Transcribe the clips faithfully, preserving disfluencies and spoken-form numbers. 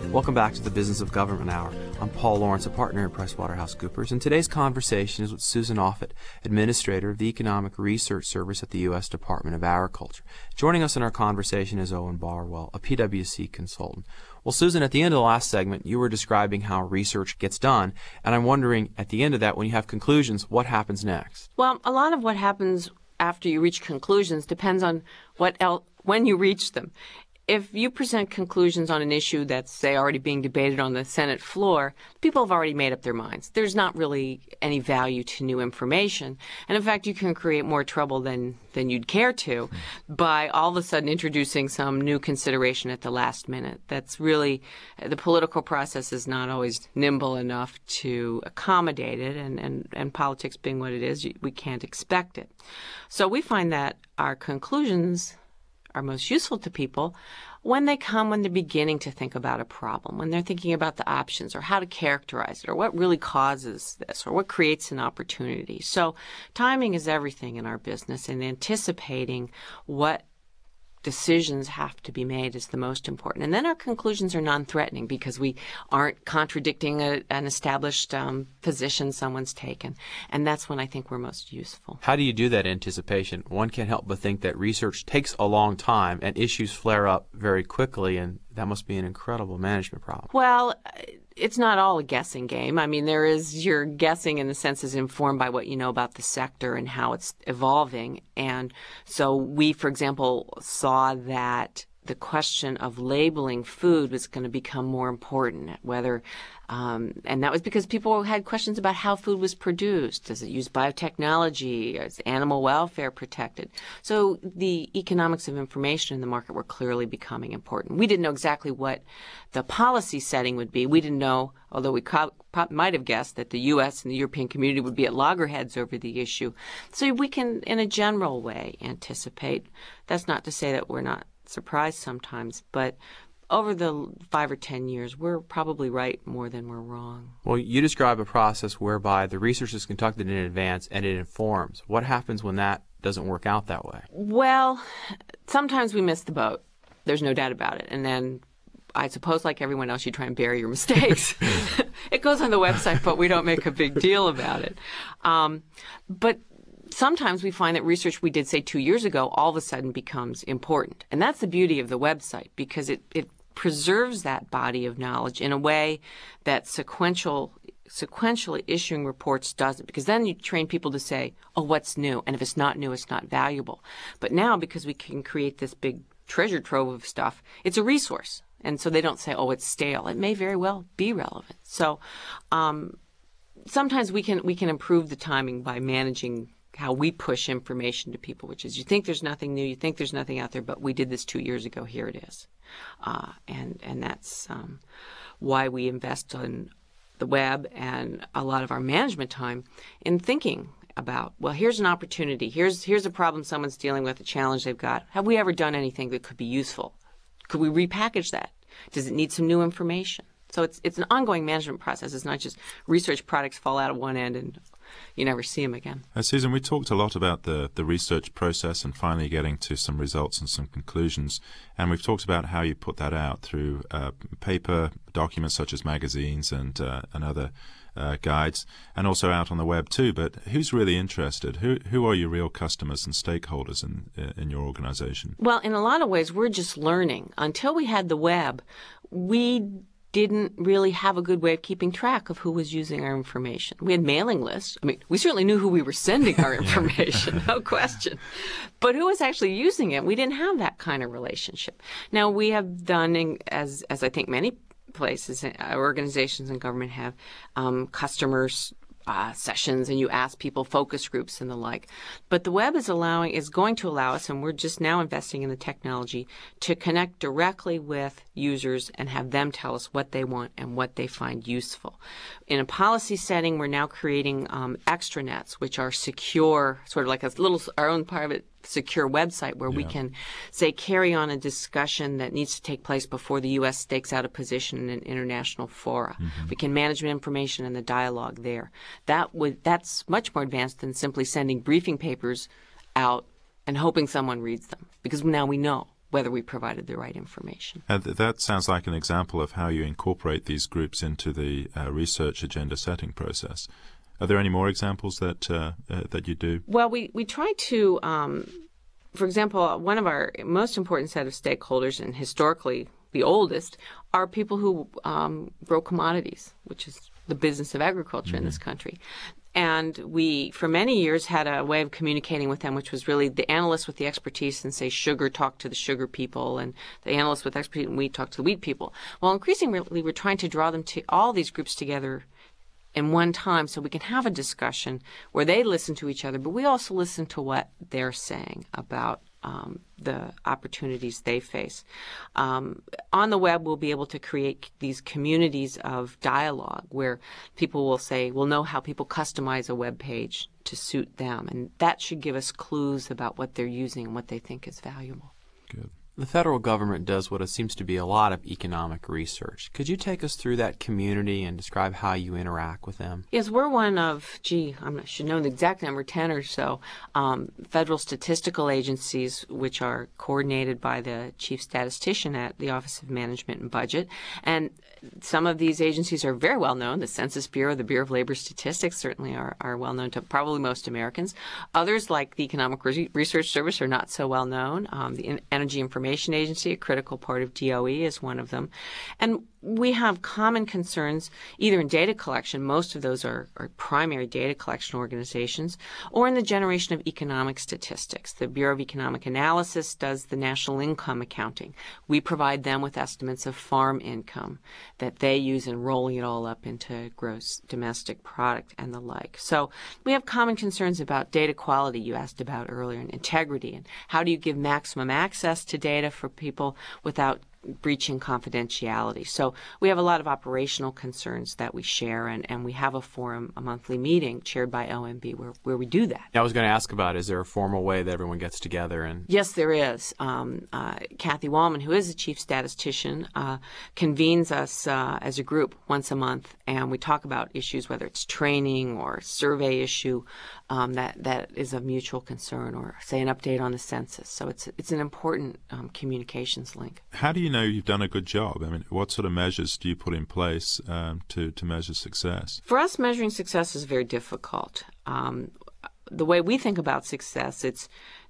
Welcome back to the Business of Government Hour. I'm Paul Lawrence, a partner at PricewaterhouseCoopers, and today's conversation is with Susan Offutt, Administrator of the Economic Research Service at the U S Department of Agriculture. Joining us in our conversation is Owen Barwell, a P W C consultant. Well, Susan, at the end of the last segment, you were describing how research gets done, and I'm wondering, at the end of that, when you have conclusions, what happens next? Well, a lot of what happens after you reach conclusions depends on what el- when you reach them. If you present conclusions on an issue that's, say, already being debated on the Senate floor, people have already made up their minds. There's not really any value to new information. And in fact, you can create more trouble than, than you'd care to by all of a sudden introducing some new consideration at the last minute. That's really, the political process is not always nimble enough to accommodate it. And, and, and politics being what it is, we can't expect it. So we find that our conclusions are most useful to people when they come when they're beginning to think about a problem, when they're thinking about the options or how to characterize it or what really causes this or what creates an opportunity. So timing is everything in our business, and anticipating what decisions have to be made is the most important. And then our conclusions are non-threatening because we aren't contradicting a, an established um, position someone's taken. And that's when I think we're most useful. How do you do that anticipation? One can't help but think that research takes a long time and issues flare up very quickly, and that must be an incredible management problem. Well, it's not all a guessing game. I mean, there is, you're guessing in the sense is informed by what you know about the sector and how it's evolving. And so we, for example, saw that the question of labeling food was going to become more important, whether, um, and that was because people had questions about how food was produced. Does it use biotechnology? Is animal welfare protected? So the economics of information in the market were clearly becoming important. We didn't know exactly what the policy setting would be. We didn't know, although we co- might have guessed that the U S and the European community would be at loggerheads over the issue. So we can, in a general way, anticipate. That's not to say that we're not surprised sometimes, but over the five or ten years, we're probably right more than we're wrong. Well, you describe a process whereby the research is conducted in advance and it informs. What happens when that doesn't work out that way? Well, sometimes we miss the boat. There's no doubt about it. And then I suppose, like everyone else, you try and bury your mistakes. It goes on the website, but we don't make a big deal about it. Um, but sometimes we find that research we did, say, two years ago all of a sudden becomes important. And that's the beauty of the website, because it, it preserves that body of knowledge in a way that sequential sequentially issuing reports doesn't, because then you train people to say, oh, what's new? And if it's not new, it's not valuable. But now, because we can create this big treasure trove of stuff, it's a resource. And so they don't say, oh, it's stale. It may very well be relevant. So um, sometimes we can we can improve the timing by managing how we push information to people, which is you think there's nothing new, you think there's nothing out there, but we did this two years ago, here it is. Uh, and, and that's um, why we invest in the web and a lot of our management time in thinking about, well, here's an opportunity, here's, here's a problem someone's dealing with, a challenge they've got. Have we ever done anything that could be useful? Could we repackage that? Does it need some new information? So it's it's an ongoing management process. It's not just research products fall out of one end and you never see them again. Uh, Susan, we talked a lot about the, the research process and finally getting to some results and some conclusions. And we've talked about how you put that out through uh, paper documents such as magazines and, uh, and other uh, guides, and also out on the web too. But who's really interested? Who who are your real customers and stakeholders in, in your organization? Well, in a lot of ways, we're just learning. Until we had the web, we didn't really have a good way of keeping track of who was using our information. We had mailing lists. I mean, we certainly knew who we were sending our information, no question. But who was actually using it? We didn't have that kind of relationship. Now, we have done, as as I think many places, organizations and government have, um, customers Uh, sessions, and you ask people, focus groups and the like. But the web is allowing, is going to allow us, and we're just now investing in the technology, to connect directly with users and have them tell us what they want and what they find useful. In a policy setting, we're now creating um, extranets, which are secure, sort of like a little, our own private secure website where yeah. we can, say, carry on a discussion that needs to take place before the U S stakes out a position in an international fora. Mm-hmm. We can manage information and the dialogue there. That would that's much more advanced than simply sending briefing papers out and hoping someone reads them, because now we know whether we provided the right information. And th- that sounds like an example of how you incorporate these groups into the uh, research agenda setting process. Are there any more examples that uh, uh, that you do? Well, we, we try to, um, for example, one of our most important set of stakeholders, and historically the oldest, are people who um, grow commodities, which is the business of agriculture mm-hmm. in this country. And we, for many years, had a way of communicating with them, which was really the analysts with the expertise and, say, sugar talk to the sugar people, and the analysts with expertise and wheat talk to the wheat people. Well, increasingly, we're trying to draw them to all these groups together in one time so we can have a discussion where they listen to each other, but we also listen to what they're saying about um, the opportunities they face. Um, on the web, we'll be able to create these communities of dialogue where people will say, we'll know how people customize a web page to suit them, and that should give us clues about what they're using and what they think is valuable. Good. The federal government does what seems to be a lot of economic research. Could you take us through that community and describe how you interact with them? Yes, we're one of, gee, I should know the exact number, ten or so, um, federal statistical agencies which are coordinated by the chief statistician at the Office of Management and Budget. And some of these agencies are very well known. The Census Bureau, the Bureau of Labor Statistics certainly are, are well known to probably most Americans. Others, like the Economic Research Service, are not so well known. Um, the Energy Information Agency, a critical part of D O E, is one of them. And we have common concerns either in data collection, most of those are, are primary data collection organizations, or in the generation of economic statistics. The Bureau of Economic Analysis does the national income accounting. We provide them with estimates of farm income that they use in rolling it all up into gross domestic product and the like. So we have common concerns about data quality you asked about earlier, and integrity, and how do you give maximum access to data for people without breaching confidentiality. So we have a lot of operational concerns that we share, and, and we have a forum, a monthly meeting chaired by O M B where, where we do that. I was going to ask about, is there a formal way that everyone gets together? And Yes, there is. Um, uh, Kathy Wallman, who is the chief statistician, uh, convenes us uh, as a group once a month, and we talk about issues, whether it's training or a survey issue um, that, that is of mutual concern, or, say, an update on the census. So it's, it's an important um, communications link. How do you know you've done a good job? I mean, what sort of measures do you put in place um, to, to measure success? For us, measuring success is very difficult. Um, the way we think about success, it's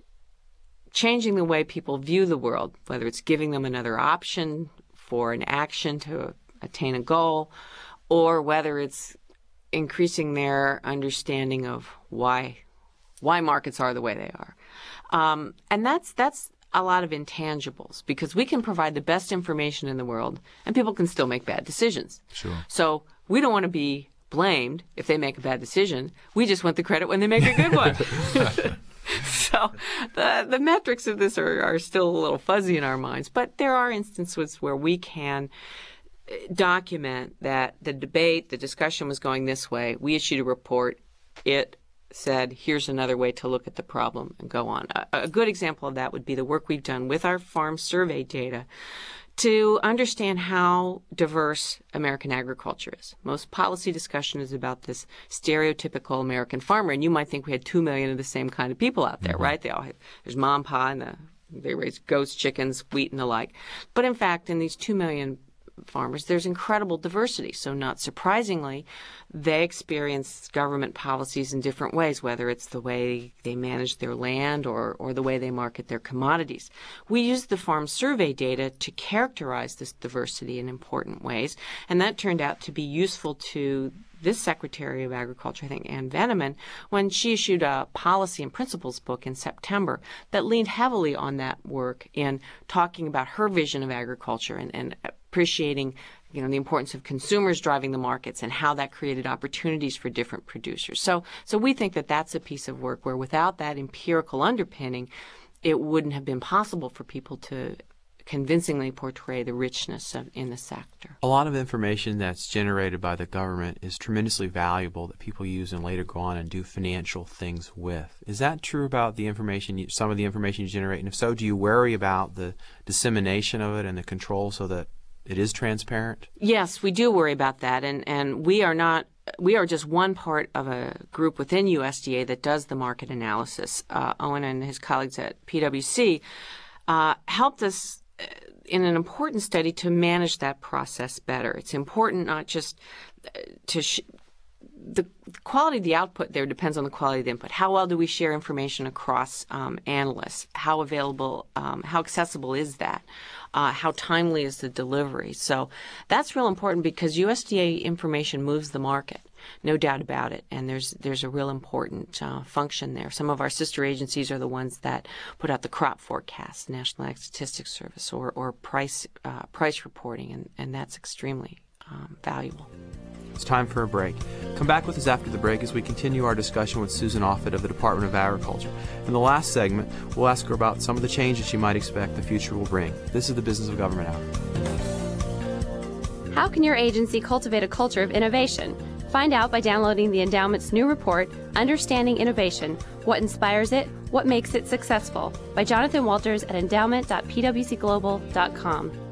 changing the way people view the world, whether it's giving them another option for an action to attain a goal, or whether it's increasing their understanding of why why markets are the way they are. Um, and that's that's a lot of intangibles, because we can provide the best information in the world and people can still make bad decisions. Sure. So we don't want to be blamed if they make a bad decision. We just want the credit when they make a good one. So the the metrics of this are, are still a little fuzzy in our minds, but there are instances where we can document that the debate, the discussion was going this way. We issued a report. It said, here's another way to look at the problem, and go on. A, a good example of that would be the work we've done with our farm survey data to understand how diverse American agriculture is. Most policy discussion is about this stereotypical American farmer, and you might think we had two million of the same kind of people out there, mm-hmm. right? They all have, there's mom and pa, and the, they raise goats, chickens, wheat, and the like. But in fact, in these two million farmers, there's incredible diversity. So not surprisingly, they experience government policies in different ways, whether it's the way they manage their land or, or the way they market their commodities. We use the farm survey data to characterize this diversity in important ways, and that turned out to be useful to this Secretary of Agriculture, I think Ann Veneman, when she issued a policy and principles book in September that leaned heavily on that work in talking about her vision of agriculture and, and appreciating, you know, the importance of consumers driving the markets and how that created opportunities for different producers. So, so we think that that's a piece of work where without that empirical underpinning, it wouldn't have been possible for people to convincingly portray the richness of, in the sector. A lot of information that's generated by the government is tremendously valuable that people use and later go on and do financial things with. Is that true about the information, you, some of the information you generate? And if so, do you worry about the dissemination of it and the control so that it is transparent? Yes, we do worry about that, and, and we are not we are just one part of a group within U S D A that does the market analysis. Uh, Owen and his colleagues at P W C uh, helped us in an important study to manage that process better. It's important not just to sh- the quality of the output there depends on the quality of the input. How well do we share information across um, analysts? How available, um, how accessible is that? Uh, how timely is the delivery? So that's real important because U S D A information moves the market, no doubt about it. And there's there's a real important uh, function there. Some of our sister agencies are the ones that put out the crop forecast, National Ag Statistics Service, or or price uh, price reporting, and, and that's extremely um, valuable. It's time for a break. Come back with us after the break as we continue our discussion with Susan Offutt of the Department of Agriculture. In the last segment, we'll ask her about some of the changes she might expect the future will bring. This is the Business of Government Hour. How can your agency cultivate a culture of innovation? Find out by downloading the Endowment's new report, Understanding Innovation, What Inspires It, What Makes It Successful, by Jonathan Walters at endowment dot p w c global dot com.